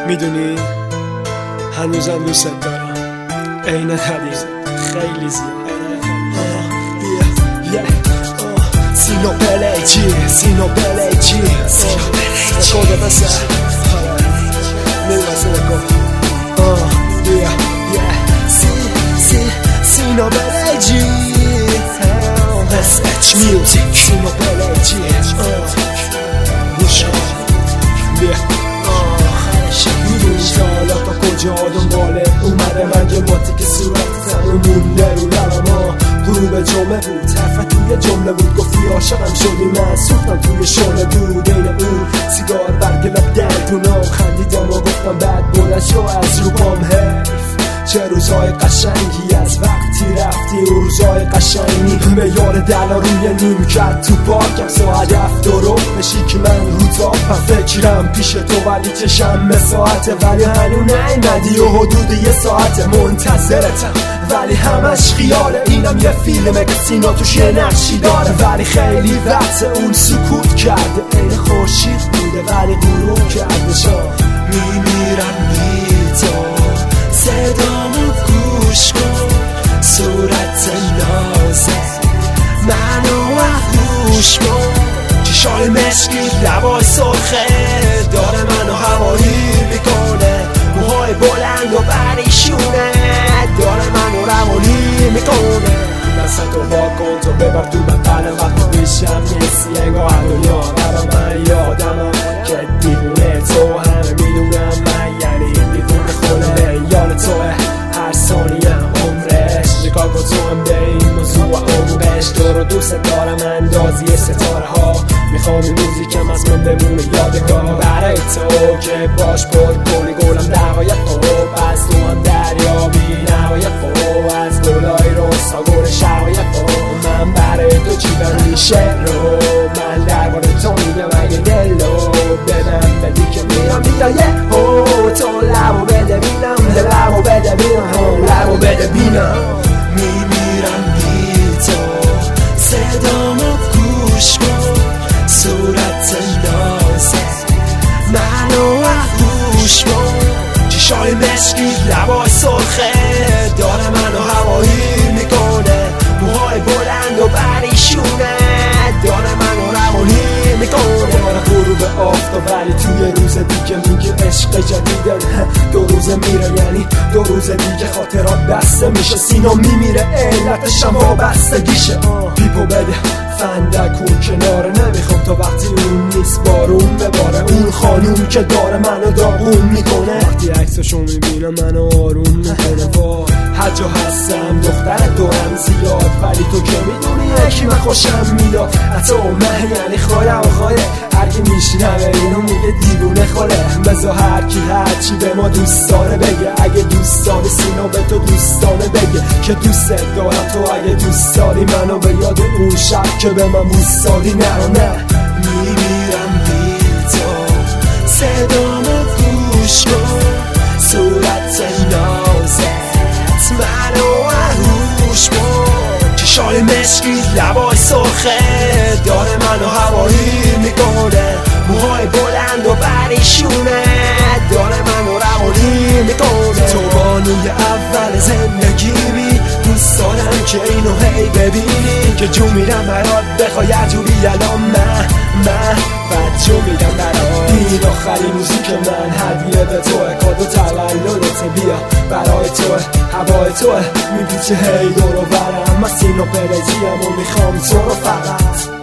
میدونی هنوزم دوست دارم عین حدیث خیلی زیاد. سینو بلیجی خود بسه میوازه نکن سینو بلیجی SH Music سینو بلیجی میدونی سالا تا کجا دنباله اومده من جماعتی که صورت مونده رو لبما غروب جمعه بود حرفت توی جمله بود گفتی عاشقم شدی من سوختم توی شعله دود این اون سیگار برگ لب دردونام خندیدم و گفتم بعد بلند شو از رو پام حیف چه روزای قشنگی از وقتی رفتی و روزای قشنگی میار دلا روی نیم کرد تو پاکم ساعت 7 درو بشی که من رو تاپم فکرم پیش تو ولی چشم ساعته ولی هنو نیمدی و حدود یه ساعت منتظرتم ولی همش خیاله اینم یه فیلمه که سینا توش یه نقشی داره ولی خیلی وقت اون سکوت کرده این خورشید بوده ولی غروب کرده شا میمیرم بی تو صدامو گوش کن صورت نازه منو احوش کن چشای مشکی لبای سرخه داره منو هوایی میکنه موهای بلند و پریشونه داره منو روانی میکنه دستتو با کن تو ببر تو بقل وقت بیشم نیستی انگاه دنیا برا من یادم که دیوونه تو همه میدونم من یعنی دیوونه خونه یاد توه هر ثانیم عمرش نگاه کن تو هم به این موضوع و عمقش تو رو دوست دارم اندازی ستاره ها میخوام این موزیکم از من بمونه یادگاه برای تو که باش پر کنی گلم دقایق خوب از تو هم دریا بی نهایت خوب از گلای روستا گل شقایق خوب من برای تو چی میشه رو من درباره تو میگم اگه دلو بدم بدی که میرم بیایه تو لبو بده بینم لبو بده بینم لبو بده بینم میمیرم بی تو صدامو گوش کن صورت نازه منو احوش کن چشای مشکی لبای سرخه داره منو هوایی میکنه موهای بلند و پریشونه داره منو روانی میکنه غروب آفتاب ولی توی روز دیگه میگه عشق جدیده دو روزه میره یعنی دو روز دیگه خاطرات بسته میشه سینا میمیره علتشم وابستگیشه پیپو بده فندکون کناره نمیخوام تا وقتی اون نیست بارون بباره اون خانوم که داره منو داغون میکنه وقتی عکسشو میبینم منو آروم میکنه وای هر جا هستم دختر دورم زیاد ولی تو که میدونی یکی من خوشم میداد حتی من یعنی خواهیم و خواهی هرکی میشنوه اینو میگه دیوونه خاله بزا هرکی هرچی به ما دوست داره بگه اگه دوست داری سینا به تو دوستانه بگه که دوست دارم تو اگه دوست داری منو به یاد اون شب که به من بوس دادی نه میمیرم بی تو صدامو گوش کن صورت نازت منو احوش کن چشای مشکی لبای سرخه داره منو هوایی میکنه موهای بلند و پریشونه داره منو روانی میکنه تو بانوی اول زندگیمی دوست دارم که اینو هی ببینی که جو میرم برات بخوای جوری الان من بد جو میرم برات این آخرین موزیک من هدیه به توه کادو تولدت بیا برای توه هوای توه میپیچه هی دور و برم من سینو پرجیم و میخوام تو رو فقط